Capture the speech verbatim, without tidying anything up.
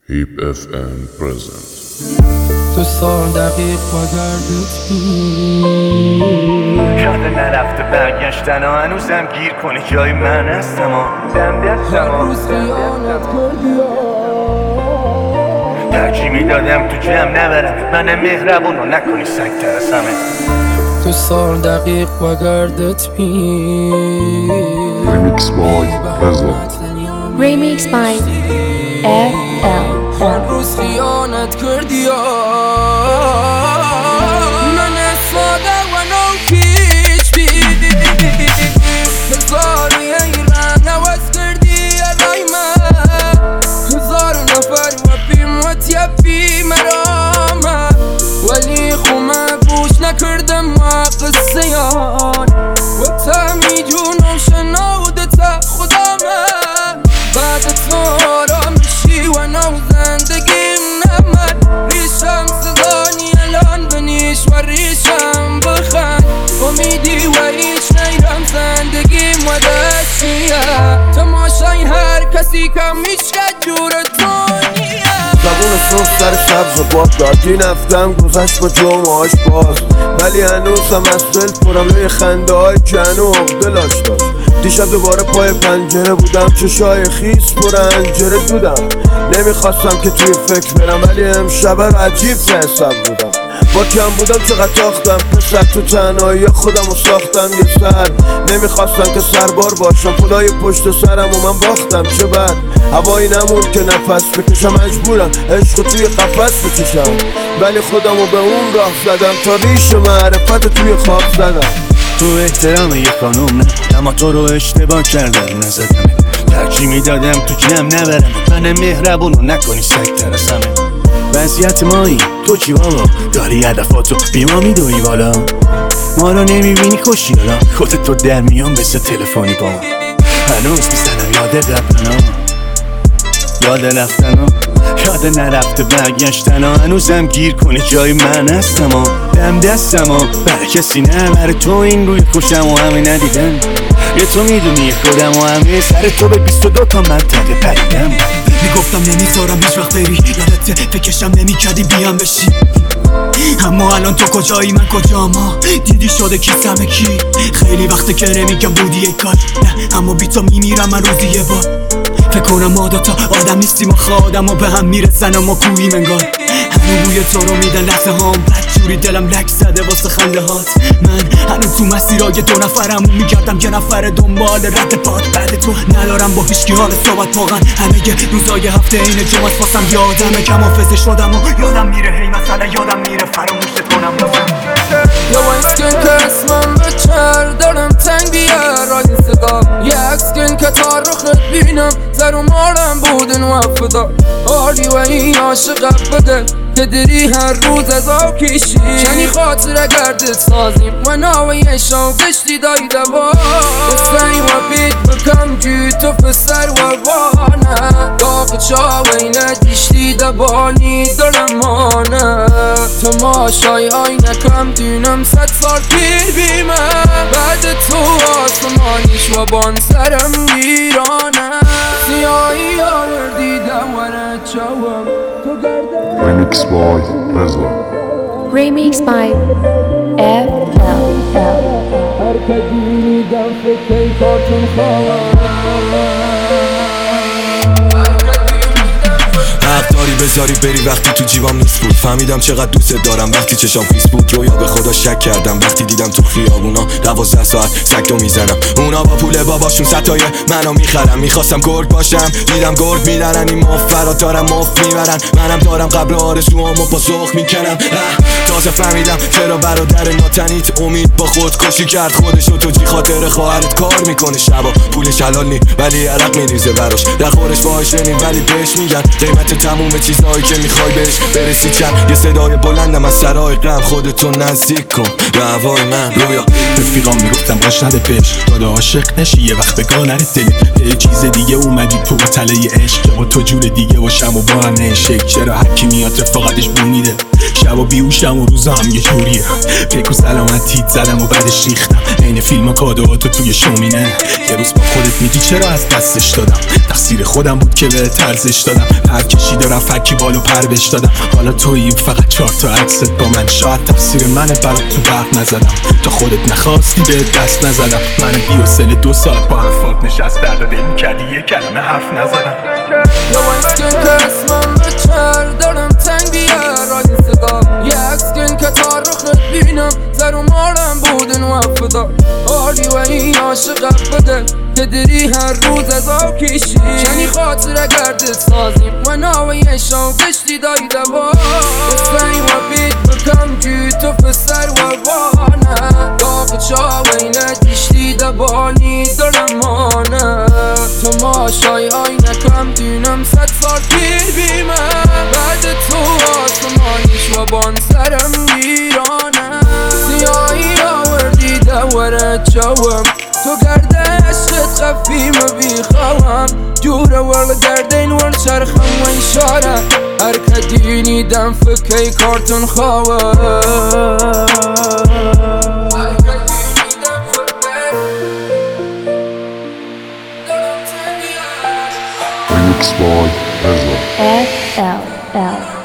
هیپ اف ام پرزنت. تو سال دقیق با گردت یاد نرفته برگشتن و هنوزم گیر کنی جای من هستم و دم دستم هر روز خیانت کردی ترجیح میدادم تو جمع نبرم من مهربون رو نکنی سنگ ترسمه. تو سال دقیق با گردت ریمیکس بای پرزنت. Remix by F L. هر روز خیانت کردی من ساده و نوکیش بی هزار ایران عوض کردی الای من هزار نفر و بیمت یفی مرامه ولی خو من گوش نکردم ما قصه یان و تا میدونم شنودتا خدا من بعد تو را میشی و نو زندگیم نمد ریشم صدانی الان بنیش و ریشم بخند امیدی و هیچ نیرم زندگیم و دستیم تماشای هر کسی که میشه جور دنیا زبون صبح سر سبز و باد دادی نفتم گذشت با جمعاش باز ولی هنوزم از دل پرم لوی خنده های جن و عقدلاش داشت. دیشب دوباره پای پنجره بودم چشای خیس پر انجره دودم نمیخواستم که توی فکر برم ولی امشب عجیب حساب بودم با کم بودم چقدر تاختم پسر تو تنهایی خودم رو ساختم یه سر نمیخواستم که سربار باشم پولای پشت سرم و من باختم چه بد هوایی نمون که نفس بکشم مجبورم عشق توی قفس بکشم ولی خودم رو به اون راه زدم تا ریش معرفت توی خواب زدم. تو احترام یک خانوم نه اما تو رو اشتباه کردم نزدم ترجیح میدادم تو جمع نبرم من مهربون رو نکنی سگ ترسمه. وضعیت مایی تو چی بابا داری هدفاتو بیما میدوی بالا ما رو نمیبینی خوشی حالا خودت تو در میان بسه تلفنی با ما هنوز میزنم یاد رفتن ها یاد رفتن ها یاد نرفته برگشتن ها هنوزم گیر کنی جای من هستم ها دم دستم ها برای کسی نه برای تو این روی خوشم و همه ندیدن یه تو میدونی خودم و همه سر تو به بیست و دو تا منطقه پریدم میگفتم نمیذارم هیچ وقت بری یادت فکرشم نمیکردی بیام بشی اما الان تو کجایی من کجام ها دیدی شده کیسمه کی خیلی وقته که نمیگم بودی یک کار نه اما بی تو میمیرم من روزی یه بار فکر کنم ما دوتا آدم نیستیم و خودم و به هم میرسن و ما کوییم انگار هنو بوی تو رو میدن لحظه هام بدجوری دلم لک زده واسه خنده هات من هنو تو مسیرای دو نفرم میگردم یه نفر دنبال رد پات بعد تو ندارم با هیچکی حال صحبت واقعا همه گ روزای هفته این جمعت واسم یادمه کم حافظه شدم و یادم میره هی مثلا یادم میره فراموشت کنم لازم یا اسکن که اسمم بچر دارم تنگ بیار این صدا یه اسکن که تا رخت بینم زر و مارم بودن و افدا آری و این عاشق بده که دری هر روز از آکیشی کنی خاطر گردت سازیم و ناوی شوقشتی دای دوا بستنی و بیت بکم جوی تو پسر و وانه داغ چاوی ندیشتی دبانی دلمانه تماشای آینه کم دونم ست سال پیر بیمه بعد تو آسمانیش و بان سرم گیرانه سیاهی آوردی دموره چاوم تو گرده ریمیکس بای پرزنت. Remix by F L. هر کدی دم فکر کارتون خواهم حق داری بذاری بری وقتی تو جیبام نیست بود فهمیدم چقدر دوست دارم وقتی چشام خیس بود رویا به خدا شک کردم وقتی دیدم تو خیابونا دوازده ساعت سکتو میزنم اونا با پول باباشون ستای منو میخرم میخواستم گرگ باشم دیدم گرگ میدارن این مفرات دارم مفت میبرن منم دارم قبل آرزوامو با ذوق میکنم تازه فهمیدم چرا برادر ناتنیت امید با خودکشی کرد خودشو تو جی خاطر خواهرت کار میکنه شبا پولش حلال نی ولی عرق میریزه براش در خورش باهاش نی ولی بهش میگن قیمت تموم چیزهایی که میخوای بهش برسی چند یه صدای بلندم از سرای غم خودتو نزدیک کن به هوای من رویا رفیقام میگفتم باش نده پیش داده عاشق نشی یه وقت بگاه نره دلت یه چیز دیگه اومدی تو تله عشق و تو جور دیگه باشم و با هم نشک چرا هرکی میاد رفاقتش بو میده شب شب و بیوشم و روزم یه جوریه فکر و سلامتیت زدم و بعدش ریختم عین فیلم و کادوهاتو توی شومینه یه روز با خودت میگی چرا از دستش دادم تقصیر خودم بود که به ترزش دادم پر کشید و رفکی بالو پر بش دادم حالا تویی فقط چهار تا عکست با من شاید تقصیر منه برات تو برق نزدم تا خودت نخواستی به دست نزدم من بی و سل دو ساعت با حرفات نشست درد و دل میکردی یه کلمه حرف نزدم یا اسکن که اسمم به چر دارم تنگ بیار آی صدا یه اسکن که تا رخت بینم زر و مارم بودن و افدا آری و این عاشقت بده که دری هر روز از آب کشی چنی خاطر گردت سازیم و ناوی شوقشتی دای دوا بستنی و بیت بکم جی تو فسر و وانه داغ چاوینه دیشتی دبانی دارم مانه تو ماشای آینه کم دینم ست سال پیر بیمه بعد تو آسمانیش و بان سرم ویرانه سیاهی آوردی دوره جوم تو گرده عشقت خفیم و بیخوام جوره ورل گردین ورل چرخم و اشاره هر کدینی دم فکی کارتون خواه Remix by Reza. F L L.